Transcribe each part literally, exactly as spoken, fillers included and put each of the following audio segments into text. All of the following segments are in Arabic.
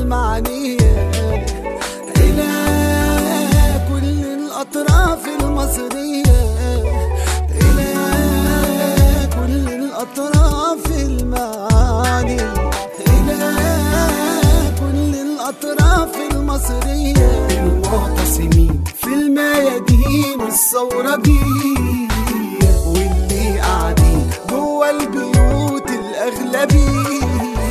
المعنية، إلى كل الأطراف المصرية، إلى كل الأطراف المعنية، إلى كل الأطراف المصرية، المعتصمين في الميادين الثورجية، واللي قاعدين جوا البيوت الأغلبية،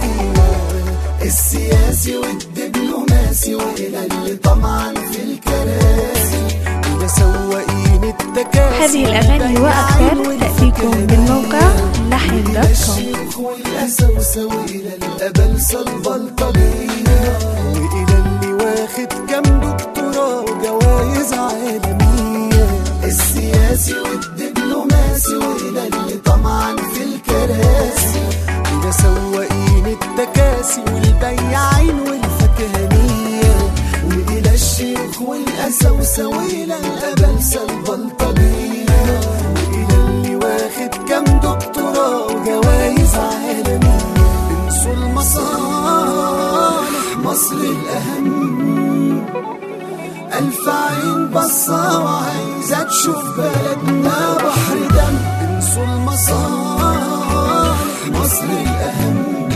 السياسي والدبلوماسي، وإلى اللي طمعا في الكراسي، وده سواقين التكاسي. هذه الأغاني وأكثر تأتيكم بالموقع اللحن دوت كوم. والأسوسة وإلى الأبلسة البلطجية، وإلى اللي واخد كام دكتوراه وجوايز عالمية، السياسي والدبلوماسي، وإلى اللي طمعا في الكراسي، وده سواقين التكاسي والبياعين والفكهانية، وإلى الشيخ والأسوسة، وإلى الأبلسة البلطجية، وإلى اللي واخد كام دكتوراه وجوايز عالمية. انسوا المصالح، مصر الأهم، ألف عين بصة وعايزة تشوف بلدنا بحر دم. انسوا المصالح، مصر الأهم،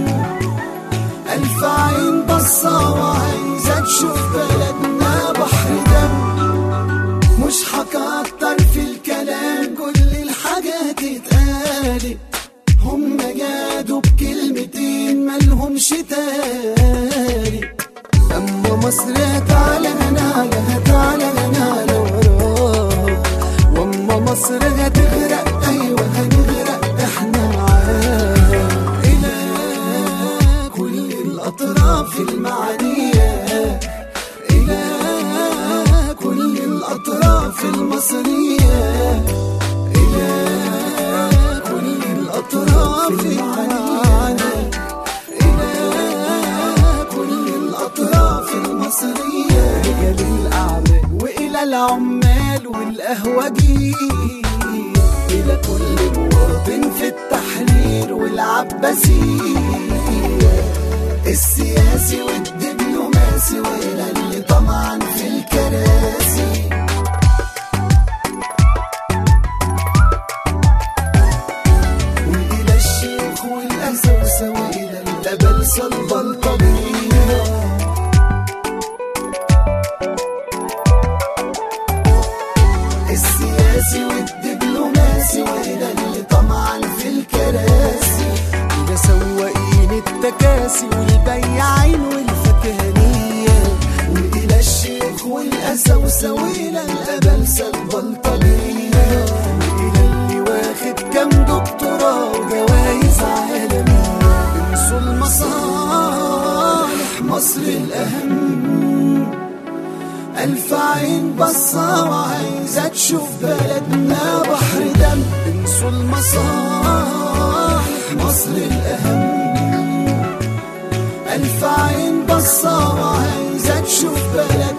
ألف عين بصة وعايزة تشوف بلدنا بحر دم. مش هكتر في الكلام، كل الحاجات اتقالت، هم جادوا بكلمتين ملهمش تالت. أما مصر هتعلى هنعلى، هتعلى هنعلى وراها، وأما مصر هتغرق، أيوة هنغرق احنا معاها. إلى كل الأطراف المعنية، إلى كل الأطراف المصرية، إلى كل الأطراف المعنية، إلى كل الأطراف المصرية، رجال الأعمال وإلى العمال والقهوجية، إلى كل مواطن في التحرير والعباسية، السياسي والدبلوماسي، وإلى اللي طمعا في الكراسي، وإلى الشيخ والأسوسة، وإلى الأبلسة البلطجية، السياسي والدبلوماسي، وإلى اللي طمعا في الكراسي، وده سواقين التكاسي والبياعين والفكهانية، وإلى الشيخ والأسوسة، وإلى الأبلسة البلطجية، وإلى اللي واخد كام دكتوراه وجوايز عالمية. انسوا المصالح، مصر الأهم، ألف عين بصة وعايزة تشوف بلدنا بحر دم. انسوا المصالح، مصر الأهم، ألف عين بصة وعايزة تشوف بلدنا